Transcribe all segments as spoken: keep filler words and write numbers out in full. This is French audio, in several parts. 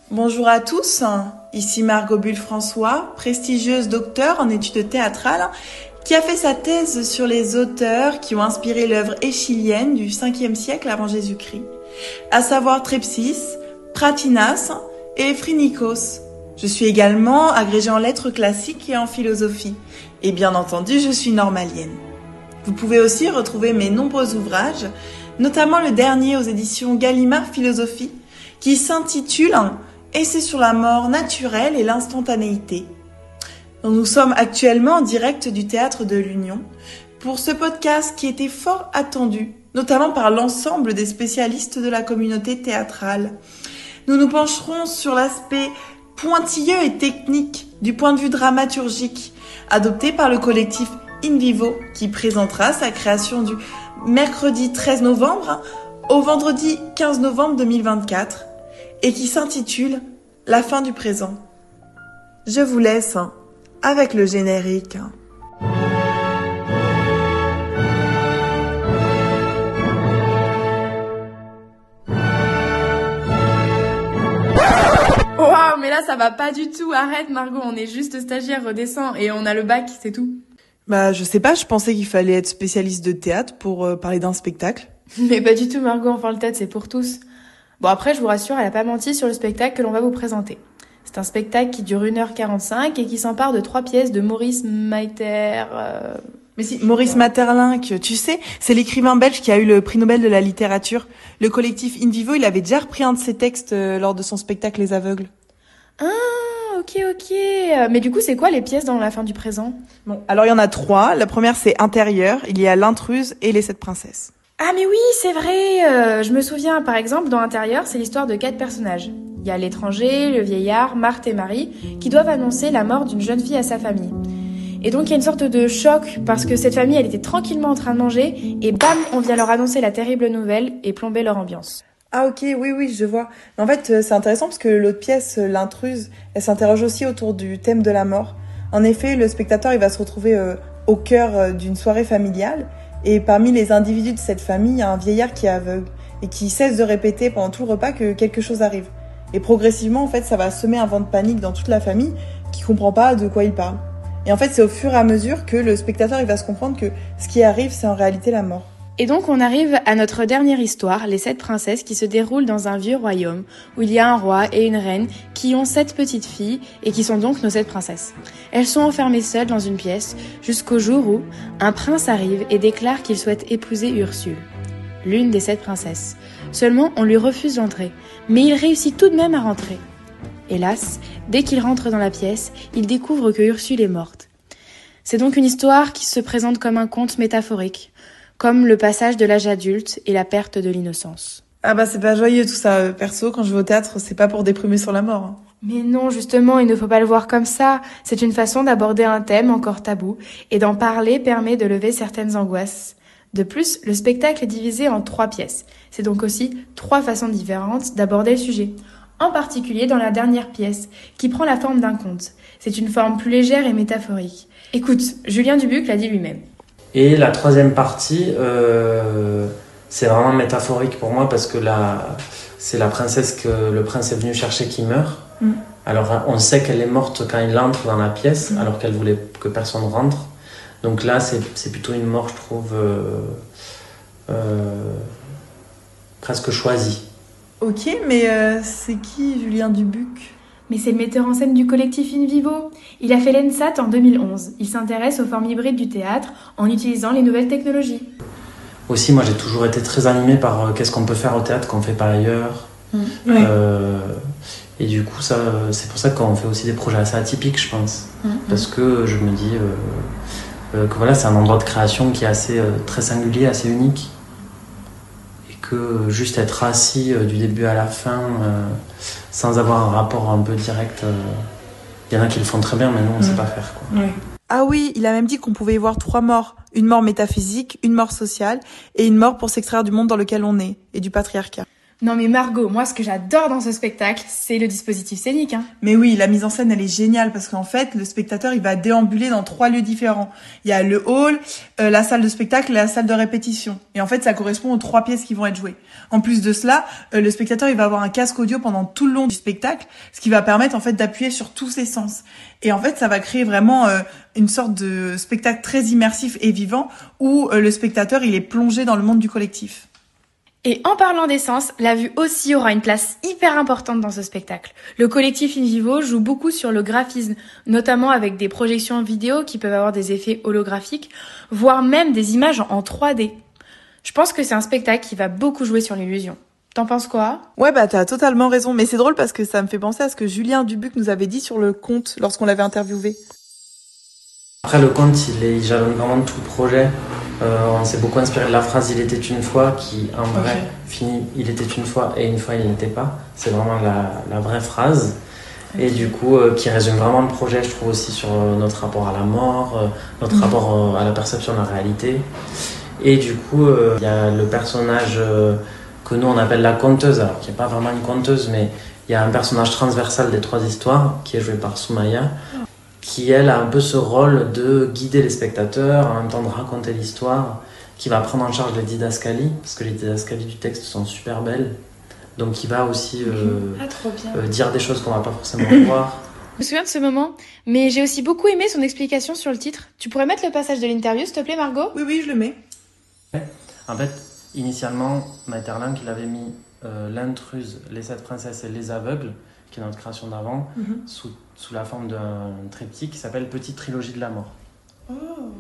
Bonjour à tous, ici Margot Bulle-François, prestigieuse docteure en études théâtrales, qui a fait sa thèse sur les auteurs qui ont inspiré l'œuvre échilienne du cinquième siècle avant Jésus-Christ, à savoir Trepsis, Pratinas et Phrynikos. Je suis également agrégée en lettres classiques et en philosophie, et bien entendu, je suis normalienne. Vous pouvez aussi retrouver mes nombreux ouvrages, notamment le dernier aux éditions Gallimard Philosophie, qui s'intitule « Essai sur la mort naturelle et l'instantanéité ». Nous sommes actuellement en direct du Théâtre de l'Union pour ce podcast qui était fort attendu, notamment par l'ensemble des spécialistes de la communauté théâtrale. Nous nous pencherons sur l'aspect pointilleux et technique du point de vue dramaturgique, adopté par le collectif In Vivo, qui présentera sa création du mercredi treize novembre au vendredi quinze novembre deux mille vingt-quatre et qui s'intitule « La fin du présent ». Je vous laisse avec le générique. Waouh, mais là ça va pas du tout. Arrête Margot, on est juste stagiaire, redescends et on a le bac, c'est tout. Bah je sais pas, je pensais qu'il fallait être spécialiste de théâtre pour euh, parler d'un spectacle. Mais pas du tout Margot, enfin le théâtre c'est pour tous. Bon après je vous rassure, elle a pas menti sur le spectacle que l'on va vous présenter. C'est un spectacle qui dure une heure quarante-cinq et qui s'empare de trois pièces de Maurice Maeter... Euh... Mais si, Maurice Maeterlinck, tu sais, c'est l'écrivain belge qui a eu le prix Nobel de la littérature. Le collectif In Vivo, il avait déjà repris un de ses textes euh, lors de son spectacle Les Aveugles. Ah, ok, ok. Mais du coup, c'est quoi les pièces dans La fin du présent ? Bon, alors il y en a trois. La première, c'est Intérieur. Il y a L'intruse et Les Sept princesses. Ah mais oui, c'est vrai. Euh, je me souviens, par exemple, dans Intérieur, c'est l'histoire de quatre personnages. Il y a l'étranger, le vieillard, Marthe et Marie, qui doivent annoncer la mort d'une jeune fille à sa famille. Et donc il y a une sorte de choc, parce que cette famille, elle était tranquillement en train de manger, et bam, on vient leur annoncer la terrible nouvelle et plomber leur ambiance. Ah ok, oui, oui, je vois. En fait, c'est intéressant parce que l'autre pièce, L'intruse, elle s'interroge aussi autour du thème de la mort. En effet, le spectateur, il va se retrouver euh, au cœur euh, d'une soirée familiale, et parmi les individus de cette famille, il y a un vieillard qui est aveugle, et qui cesse de répéter pendant tout le repas que quelque chose arrive. Et progressivement, en fait, ça va semer un vent de panique dans toute la famille qui comprend pas de quoi il parle. Et en fait, c'est au fur et à mesure que le spectateur il va se comprendre que ce qui arrive, c'est en réalité la mort. Et donc, on arrive à notre dernière histoire, Les Sept princesses, qui se déroule dans un vieux royaume où il y a un roi et une reine qui ont sept petites filles et qui sont donc nos sept princesses. Elles sont enfermées seules dans une pièce jusqu'au jour où un prince arrive et déclare qu'il souhaite épouser Ursule, l'une des sept princesses. Seulement, on lui refuse l'entrée, mais il réussit tout de même à rentrer. Hélas, dès qu'il rentre dans la pièce, il découvre que Ursule est morte. C'est donc une histoire qui se présente comme un conte métaphorique, comme le passage de l'âge adulte et la perte de l'innocence. Ah bah c'est pas joyeux tout ça. Perso, quand je vais au théâtre, c'est pas pour déprimer sur la mort. Mais non, justement, il ne faut pas le voir comme ça. C'est une façon d'aborder un thème encore tabou, et d'en parler permet de lever certaines angoisses. De plus, le spectacle est divisé en trois pièces. C'est donc aussi trois façons différentes d'aborder le sujet. En particulier dans la dernière pièce, qui prend la forme d'un conte. C'est une forme plus légère et métaphorique. Écoute, Julien Dubuc l'a dit lui-même. Et la troisième partie, euh, c'est vraiment métaphorique pour moi parce que la, c'est la princesse que le prince est venu chercher qui meurt. Mm. Alors on sait qu'elle est morte quand il entre dans la pièce, mm. alors qu'elle voulait que personne rentre. Donc là, c'est, c'est plutôt une mort, je trouve, euh, euh, presque choisie. Ok, mais euh, c'est qui Julien Dubuc ? Mais c'est le metteur en scène du collectif In Vivo. Il a fait l'E N S A T en deux mille onze. Il s'intéresse aux formes hybrides du théâtre en utilisant les nouvelles technologies. Aussi, moi, j'ai toujours été très animée par euh, qu'est-ce qu'on peut faire au théâtre qu'on ne fait pas ailleurs. Mmh. Ouais. Euh, et du coup, ça, c'est pour ça qu'on fait aussi des projets assez atypiques, je pense. Mmh. Parce que je me dis euh, euh, que voilà, c'est un endroit de création qui est assez euh, très singulier, assez unique. Que juste être assis euh, du début à la fin euh, sans avoir un rapport un peu direct. Il euh, y en a qui le font très bien, mais nous on ne mmh. sait pas faire. Quoi. Ouais. Ah oui, il a même dit qu'on pouvait y voir trois morts. Une mort métaphysique, une mort sociale et une mort pour s'extraire du monde dans lequel on est et du patriarcat. Non mais Margot, moi ce que j'adore dans ce spectacle, c'est le dispositif scénique. Hein. Mais oui, la mise en scène, elle est géniale parce qu'en fait, le spectateur, il va déambuler dans trois lieux différents. Il y a le hall, euh, la salle de spectacle et la salle de répétition. Et en fait, ça correspond aux trois pièces qui vont être jouées. En plus de cela, euh, le spectateur, il va avoir un casque audio pendant tout le long du spectacle, ce qui va permettre en fait d'appuyer sur tous ses sens. Et en fait, ça va créer vraiment euh, une sorte de spectacle très immersif et vivant où euh, le spectateur, il est plongé dans le monde du collectif. Et en parlant d'essence, la vue aussi aura une place hyper importante dans ce spectacle. Le collectif InVivo joue beaucoup sur le graphisme, notamment avec des projections vidéo qui peuvent avoir des effets holographiques, voire même des images en trois D. Je pense que c'est un spectacle qui va beaucoup jouer sur l'illusion. T'en penses quoi ? Ouais, bah t'as totalement raison, mais c'est drôle parce que ça me fait penser à ce que Julien Dubuc nous avait dit sur le conte lorsqu'on l'avait interviewé. Après le conte, il, est, il jalonne vraiment tout le projet. Euh, on s'est beaucoup inspiré de la phrase « Il était une fois » qui en vrai okay. finit « Il était une fois et une fois il n'était pas ». C'est vraiment la, la vraie phrase okay. et du coup euh, qui résume vraiment le projet, je trouve aussi sur euh, notre rapport à la mort, euh, notre mmh. rapport euh, à la perception de la réalité. Et du coup, il euh, y a le personnage euh, que nous on appelle la conteuse, alors qui n'est pas vraiment une conteuse, mais il y a un personnage transversal des trois histoires qui est joué par Soumaya. Oh. Qui, elle, a un peu ce rôle de guider les spectateurs, en même temps de raconter l'histoire, qui va prendre en charge les didascalies, parce que les didascalies du texte sont super belles, donc qui va aussi euh, ah, trop bien. Euh, dire des choses qu'on va pas forcément voir. Je me souviens de ce moment, mais j'ai aussi beaucoup aimé son explication sur le titre. Tu pourrais mettre le passage de l'interview, s'il te plaît, Margot ? Oui, oui, je le mets. En fait, initialement, Maeterlinck, il avait mis euh, l'intruse, les sept princesses et les aveugles, qui est notre création d'avant, mm-hmm. sous, sous la forme d'un triptyque qui s'appelle Petite Trilogie de la Mort. Oh.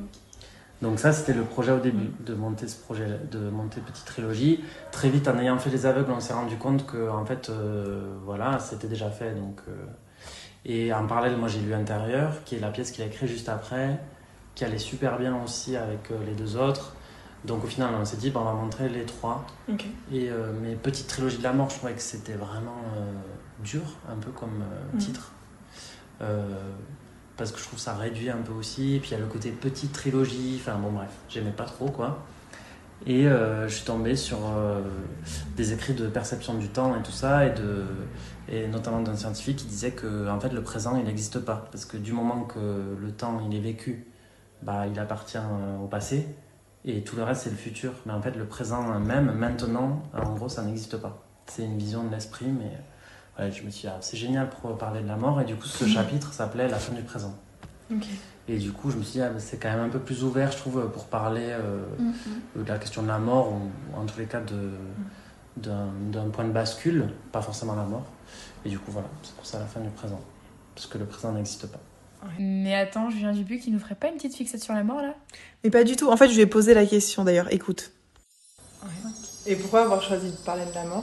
Donc ça, c'était le projet au début, mm. de monter ce projet, de monter Petite Trilogie. Très vite, en ayant fait les aveugles, on s'est rendu compte que, en fait, euh, voilà, c'était déjà fait. Donc, euh... et en parallèle, moi, j'ai lu Intérieur, qui est la pièce qu'il a écrite juste après, qui allait super bien aussi avec euh, les deux autres. Donc au final, on s'est dit, bon, on va montrer les trois. Okay. Et euh, mais Petite Trilogie de la Mort, je trouvais que c'était vraiment euh, dur, un peu comme euh, titre. Mmh. Euh, parce que je trouve ça réduit un peu aussi. Et puis il y a le côté petite trilogie. Enfin bon, bref, j'aimais pas trop, quoi. Et euh, je suis tombé sur euh, des écrits de perception du temps et tout ça, et, de, et notamment d'un scientifique qui disait que en fait, le présent, il n'existe pas. Parce que du moment que le temps, il est vécu, bah, il appartient au passé. Et tout le reste, c'est le futur. Mais en fait, le présent même, maintenant, en gros, ça n'existe pas. C'est une vision de l'esprit, mais ouais, je me suis dit, ah, c'est génial pour parler de la mort. Et du coup, ce chapitre s'appelait La fin du présent. Okay. Et du coup, je me suis dit, ah, c'est quand même un peu plus ouvert, je trouve, pour parler euh, mm-hmm. de la question de la mort, ou, ou en tous les cas, de, d'un, d'un point de bascule, pas forcément la mort. Et du coup, voilà, c'est pour ça la fin du présent. Parce que le présent n'existe pas. Mais attends, Julien Dubuc, il nous ferait pas une petite fixette sur la mort, là ? Mais pas du tout. En fait, je lui ai posé la question, d'ailleurs. Écoute. Ouais. Et pourquoi avoir choisi de parler de la mort ?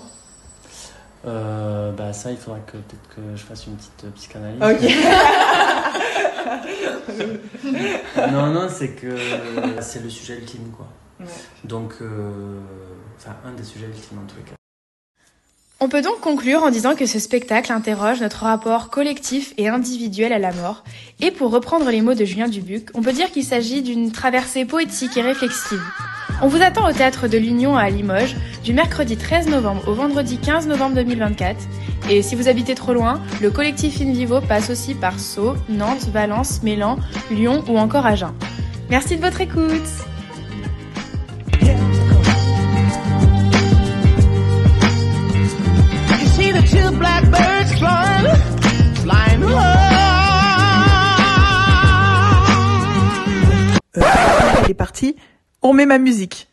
euh, Bah ça, il faudrait que, peut-être que je fasse une petite euh, psychanalyse. Ok. non, non, c'est que c'est le sujet ultime, quoi. Ouais. Donc, euh, enfin, un des sujets ultimes, en tous les cas. On peut donc conclure en disant que ce spectacle interroge notre rapport collectif et individuel à la mort. Et pour reprendre les mots de Julien Dubuc, on peut dire qu'il s'agit d'une traversée poétique et réflexive. On vous attend au Théâtre de l'Union à Limoges, du mercredi treize novembre au vendredi quinze novembre deux mille vingt-quatre. Et si vous habitez trop loin, le collectif InVivo passe aussi par Sceaux, Nantes, Valence, Mélan, Lyon ou encore Agen. Merci de votre écoute. Two blackbirds flying, flying low. Euh, il est parti. On met ma musique.